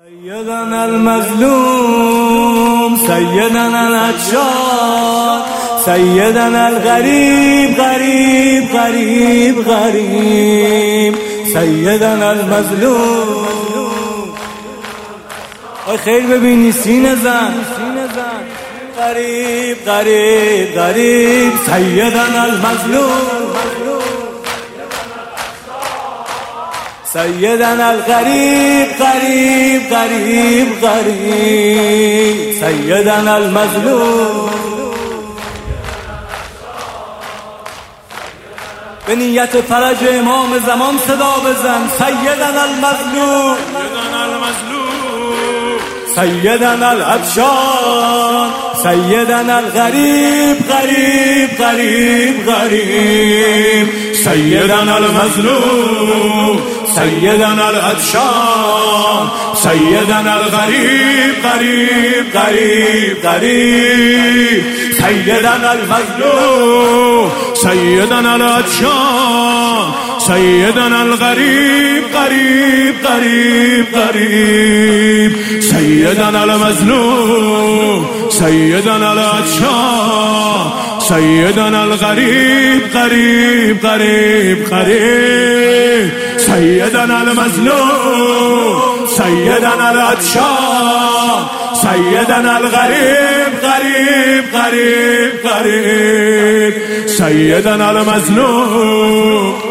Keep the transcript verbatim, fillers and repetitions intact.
سيدنا المظلوم سيدنا العطشان سيدنا الغريب غريب غريب غريب سيدنا المظلوم. آی خیر ببینی سینه زن غریب غریب غریب سيدنا المظلوم سيدنا الغريب غريب غريب غريب سيدنا المظلوم. به نیت فرج امام زمان صدا بزن سيدنا المظلوم سيدنا العطشان سيدنا الغريب غريب غريب غريب سيدنا المظلوم سيدنا العطشان سيدنا الغريب غريب غريب غريب سيدنا المظلوم سيدنا العطشان سيدنا الغريب غريب غريب غريب سيدنا المظلوم سيدنا العطشان سيدنا الغريب غريب غريب غريب سيدنا المظلوم سيدنا العطشان سيدنا الغريب غريب غريب غريب سيدنا المظلوم.